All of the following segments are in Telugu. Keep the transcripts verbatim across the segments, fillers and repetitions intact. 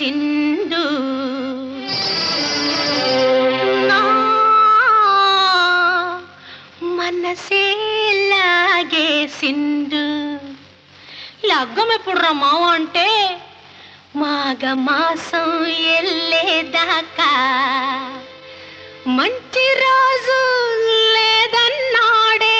సింధు మనసే లాగేసిండు. లగ్గం ఎప్పుడు రమ్మావు అంటే మాఘ మాసం ఎల్లేదాకా మంచి రోజు లేదన్నాడే.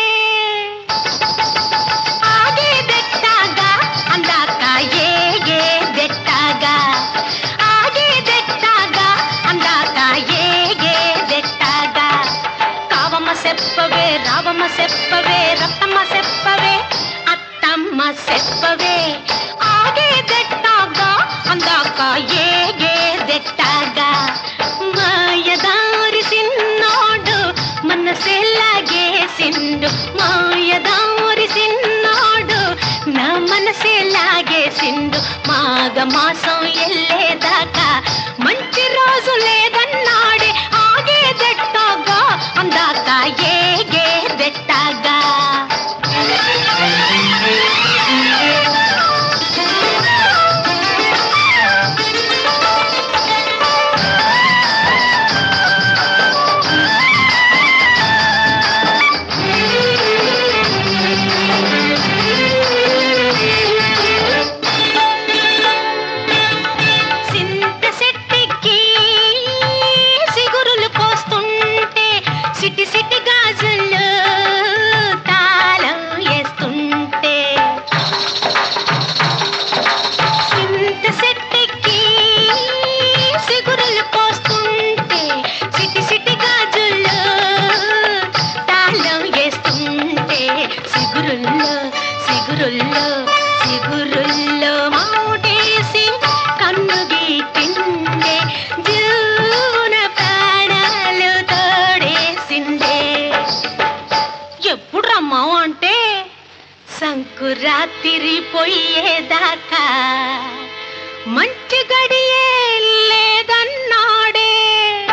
ఆగేదెట్టాగా అందాక ఏగేదెట్టాగా, ఆగేదెట్టాగా అందాక ఏగేదెట్టాగా. కావమ్మ చెప్పవే, రావమ్మ చెప్పవే, రత్తమ్మ చెప్పవే, అత్తమ్మ చెప్పవే. ఆగేదెట్టాగా అందాక ఏగేదెట్టాగా. మాయదారి సిన్నోడు మనసే లాగేసిండు, మాయదారి సిన్నోడు నా మనసే లాగేసిండు. మాఘ మాసం ఎల్లేదాకా మంచి రోజు లేదన్నాడే. ఆగేదెట్టాగా అందాక ఏగేదెట్టాగా. సిటి సిటి గాజులు తాళం వేస్తుంటే, సింత సెట్టికి సిగురులు పోస్తుంటే, సిటి సిటి గాజులు తాళం వేస్తుంటే, సిగురుల్లో సిగురుల్లో సిగురుల్లో మాటేసి కన్ను గీటిండే, జీవన ప్రాణాలు తోడేసిందే. ఎప్పుడు రమ్మావు అంటే సంకురాత్రి పోయేదాకా మంచి గడియే లేదన్నాడే.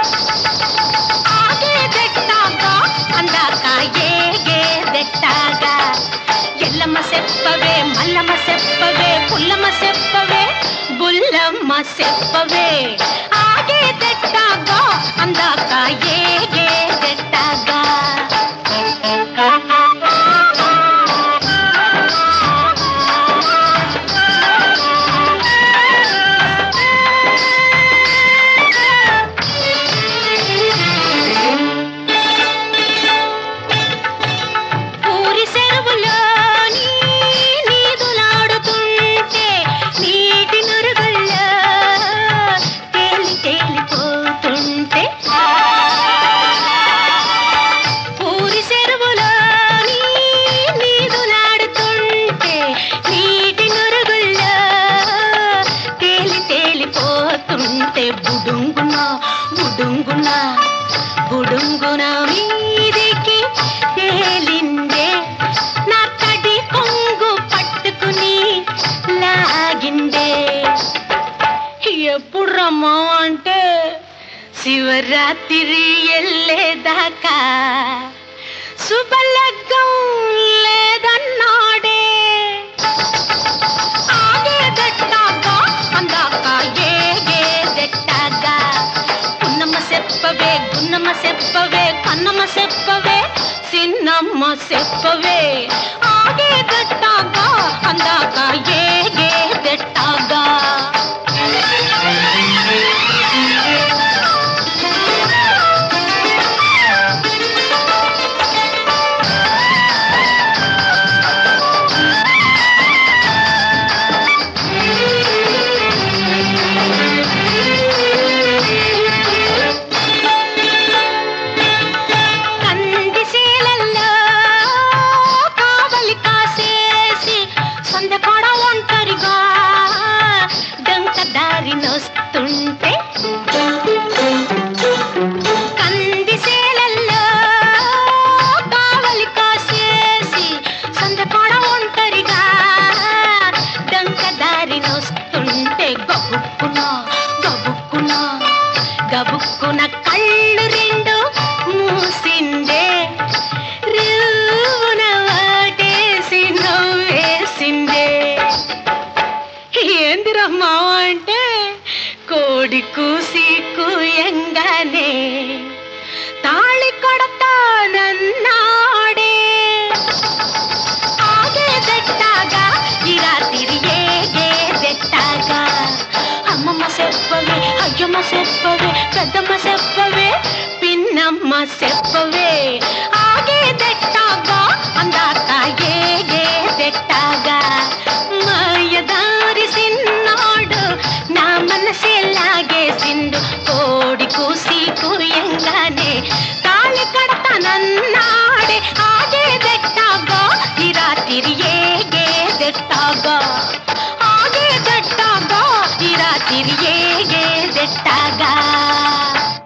ఆగేదెట్టాగా అందాక ఏగేదెట్టాగా. ఎల్లమ్మ చెప్పవే, మల్లమ్మ చెప్పవే, పుల్లమ్మ చెప్పవే, బుల్లమ్మ చెప్పవే. ఆగేదెట్టాగా అందాక ఏగేదెట్టాగా. పూరి చెరువులోని నీదులాడుతుంటే, నీటి నురుగుల్లో తేలి తేలిపోతుంటే, పూరి చెరువులోని నీదులాడుతుంటే, నీటి నురుగుల్లో తేలి తేలిపోతుంటే, బుడుంగున బుడుంగున బుడుంగున మీదికి తేలిందే, నా కడి కొంగు పట్టుకుని లాగిందే. ఎప్పుడు రమ్మా అంటే శివరాత్రి ఎల్లేదాకా శుభలగ్గం లేదన్నాడే. ఆగేదెట్టాగా అందాక ఏగేదెట్టాగా. పున్నమ్మ చెప్పవే, గున్నమ్మ చెప్పవే, కన్నమ్మ చెప్పవే, సిన్నమ్మ చెప్పవే. ఆగేదెట్టాగా అందాక ఏగేదెట్టాగా. కందిశీలల్లో కావలి కాసేసి సందకాడ ఒంటరిగా డంక దారినొస్తుంటే, కందిశీలల్లో కావలి కాసేసి సందకాడ ఒంటరిగా డంక దారినొస్తుంటే, గబుక్కున గబుక్కున గబుక్కున కళ్ళు రెండు మూసిందే, రువున వాటేసి నవ్వేసిందే. ఏందిరమ్మా అంటే కోడి కూసి కూయంగానే తాళి కొడతానన్నాడే ఆగేదెట్టాగా ఈ రాత్రి ఏగేదెట్టాగా అమ్మమ్మ చెప్పవే అయ్యమ్మ చెప్పవే పెద్దమ్మ చెప్పవే పిన్నమ్మ చెప్పవే ఆగేదెట్టాగా అందాక ఏగేదెట్టాగా మాయదారి సిన్నాడు నా మనసే లాగేసిండు కోడి కూసి కూయంగానే తాళి కడతానన్నాడే ఆగేదెట్టాగా ఈ రాత్రి ఏగేదెట్టాగా ఆగేదెట్టాగా ఈ రాత్రి ఏగేదెట్టాగా